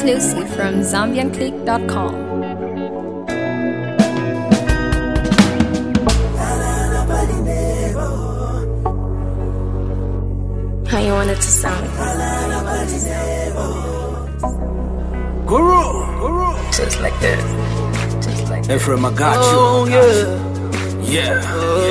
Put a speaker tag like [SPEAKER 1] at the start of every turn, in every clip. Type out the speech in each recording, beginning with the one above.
[SPEAKER 1] Exclusive from ZambianClick.com.
[SPEAKER 2] How you want it to sound?
[SPEAKER 3] Guru.
[SPEAKER 2] Just like that. Just like that.
[SPEAKER 3] Ephraim, I got you.
[SPEAKER 4] Oh,
[SPEAKER 3] Yeah.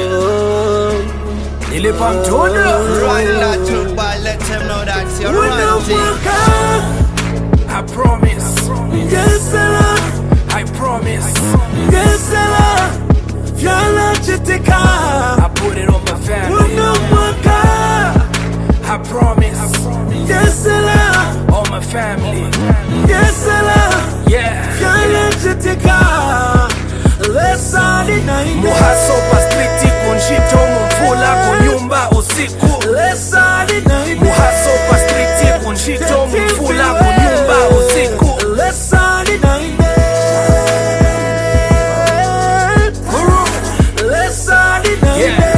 [SPEAKER 3] Nilipa mtunda.
[SPEAKER 4] Run that truth, but let him know that you're royalty.
[SPEAKER 3] I promise.
[SPEAKER 4] Yes, sir.
[SPEAKER 3] I promise.
[SPEAKER 4] Yes, sir. Fiala chitika.
[SPEAKER 3] I put it on my family.
[SPEAKER 4] Unamwaka.
[SPEAKER 3] I promise.
[SPEAKER 4] Yes, sir.
[SPEAKER 3] On my family.
[SPEAKER 4] Yes, sir.
[SPEAKER 3] Yeah.
[SPEAKER 4] Fiala chitika. Lesa di naine.
[SPEAKER 3] Muhasopa stricti kunshito mumfula kunyumba usiku.
[SPEAKER 4] Lesa di naine.
[SPEAKER 3] Muhasopa stricti kunshito mumfula kunyumba usiku.
[SPEAKER 4] Lesa di naine. Lesa di naine.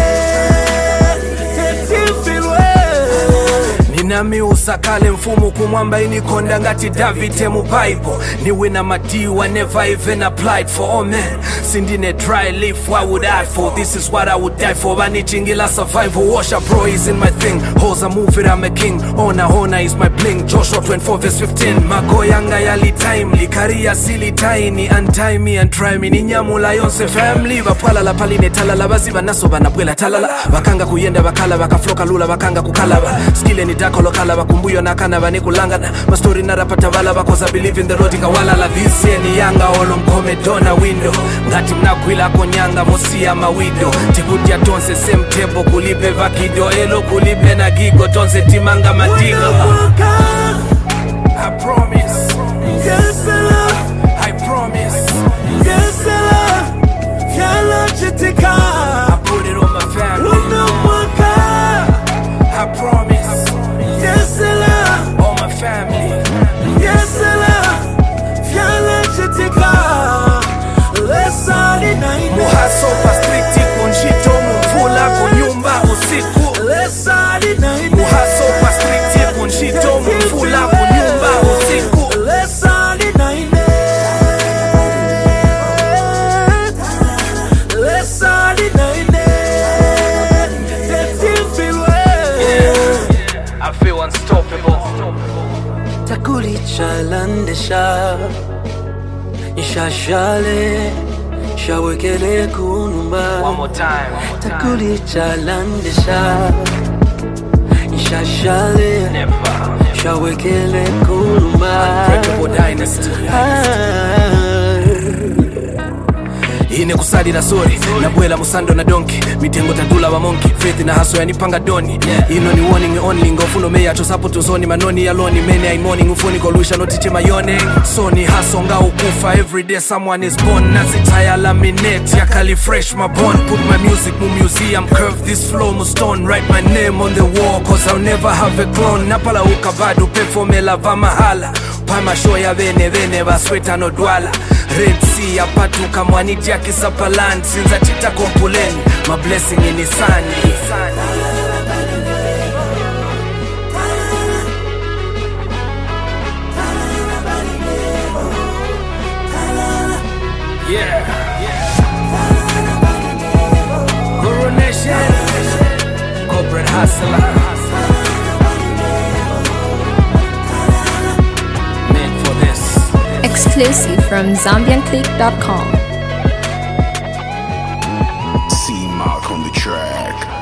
[SPEAKER 3] Nami usakale mfumu kumwamba inikonda ngati Davide mu Bible. Niwe na madiwa never even applied for. Oh man, sindine dry leaf, what would I for? This is what I would die for. Vanichingila survival, washer bro is in my thing. Hoza move it, I'm a king. Honor is my bling. Joshua 24 verse 15. Makoyanga yali time, likaria sili tiny. Untie me and try me, ninyamula yonse family. Vapwala la paline talala, baziba naso banabwela talala. Bakanga kuyenda bakala, bakafloka lula, bakanga kukalaba. Skile ni dako lokala bakumbuyo nakana banikulangana. My story narapata vala because I believe in the road ikawala la this year ni yanga olo mkome dona window. Ngati mnakwila konyanga mosia mawido. Tikutia tonse same table kulipe vakido. Elo kulipe na gigo tonse timanga madigo. I promise.
[SPEAKER 4] Yes, sir.
[SPEAKER 3] I promise.
[SPEAKER 4] Yes, sir. Fiala chitika.
[SPEAKER 3] I put it on my family.
[SPEAKER 4] Unamwaka.
[SPEAKER 3] I promise.
[SPEAKER 4] Yes, sir.
[SPEAKER 3] On my family.
[SPEAKER 4] Yes, sir. Fiala chitika. Lesa di naine.
[SPEAKER 3] Muhasopa stricti kunshito mumfula kunyumba usiku.
[SPEAKER 4] Lesa di naine.
[SPEAKER 3] Muhasopa stricti kunshito mumfula kunyumba usiku.
[SPEAKER 4] Lesa di naine. Lesa di naine.
[SPEAKER 3] I feel unstoppable.
[SPEAKER 4] Takuli chalandesha. Nishashale. Shawekele kunumba.
[SPEAKER 3] One more time.
[SPEAKER 4] Takuli chalandesha. Nishashale.
[SPEAKER 3] Never.
[SPEAKER 4] Shawekele kunumba.
[SPEAKER 3] Unbreakable dynasty. Ine kusali na sori nabwela musando na donki mitengo tadula wa monki faith na haso yanipanga doni ino ni warning only ngofuno meya to support zoni manoni aloni many I morning ufuni kolusha no tiche mayone soni haso nga ukufa every day someone is born nazitaya laminate ya kali fresh my bond put my music mu museum curve this flow mu stone write my name on the wall cause I'll never have a clone napala ukabadu performela va mahala pama show ya vene basweta no dwala Red Sea apatuka mwaniti akisapaland sinza chita kompuleni my blessing in isani. Yeah. Guru Nation, corporate hustler. Meant for this.
[SPEAKER 1] Exclusive from ZambianClick.com.
[SPEAKER 5] C Mark on the track.